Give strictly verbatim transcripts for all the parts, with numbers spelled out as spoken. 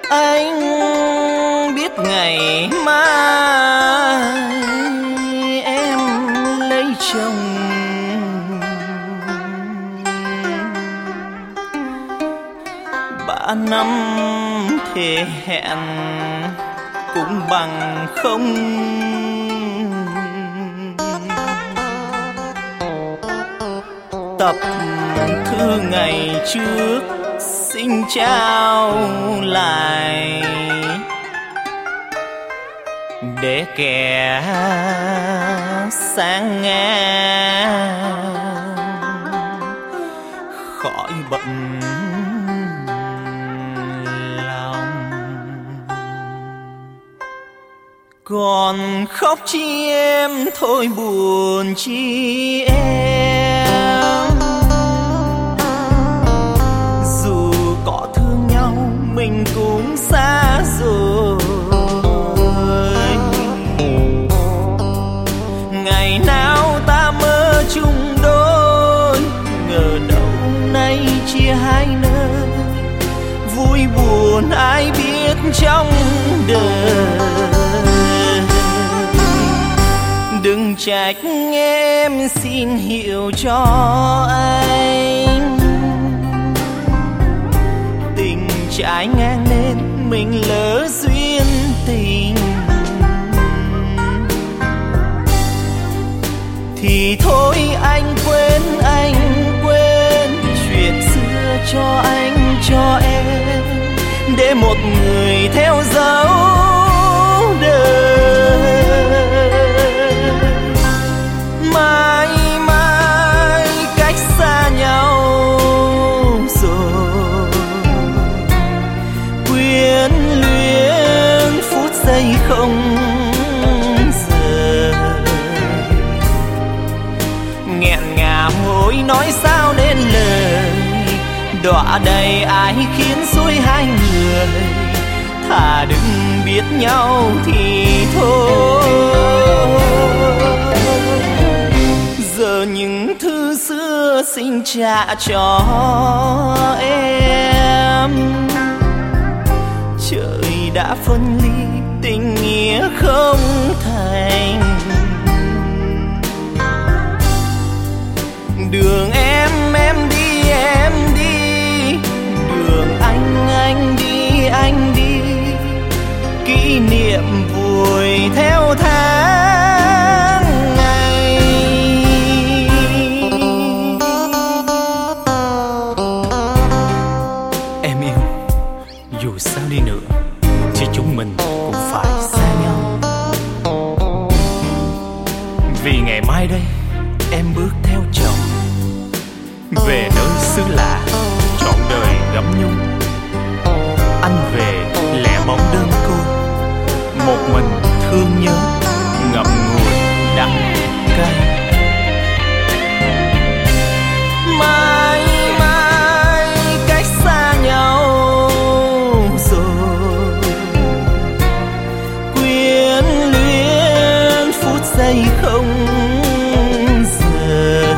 anh biết ngày mai em lấy chồng, ba năm thề hẹn cũng bằng không. Tập thư ngày trước xin trao lại để kẻ sang ngang khỏi bận lòng. Còn khóc chi em, thôi buồn chi em, dù có thương nhau mình cũng xa rồi. Ngày nào ta mơ chung đôi, ngờ đâu nay chia hai nơi. Vui buồn ai biết trong đời, đừng trách em xin hiểu cho anh. Tình trái ngang nên mình lỡ duyên tình, thì thôi anh quên, anh quên chuyện xưa cho anh cho em, để một người theo dấu đời. Mãi mãi cách xa nhau rồi, quyến luyến phút giây không giờ. Nghẹn ngào hối nói sao nên lời, đọa đầy ai khiến dối hai người. Thà đừng biết nhau thì thôi, giờ những thứ xưa xin trả cho em. Trời đã phân ly, tình nghĩa không thành. Đường em em đi em đi, đường anh anh đi anh đi. Kỷ niệm vùi theo tháng ngày. Em yêu, dù sao đi nữa thì chúng mình cũng phải xa nhau. Vì ngày mai đây em bước theo chồng, về nơi xứ lạ trọn đời gấm nhung. Anh về lẻ bóng đơn côi, một mình thương nhớ ngậm ngùi đắng cay. Mãi mãi cách xa nhau rồi, quyến luyến phút giây không rời.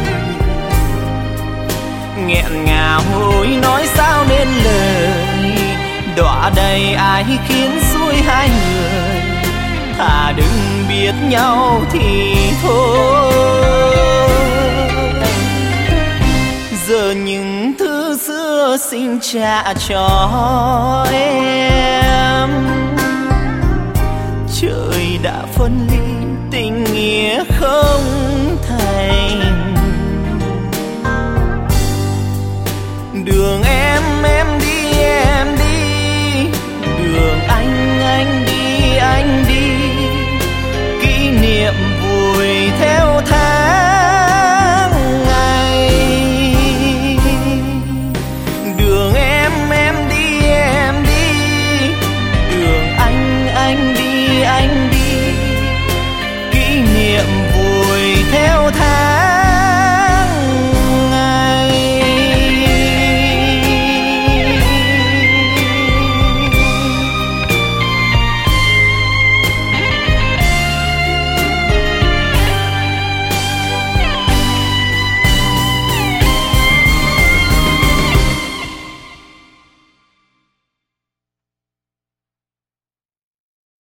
Nghẹn ngào hối nói sao nên lời, đọa đầy ai khiến dối hai người. Thà đừng biết nhau thì thôi, giờ những thứ xưa xin trả cho em. Trời đã phân ly, tình nghĩa không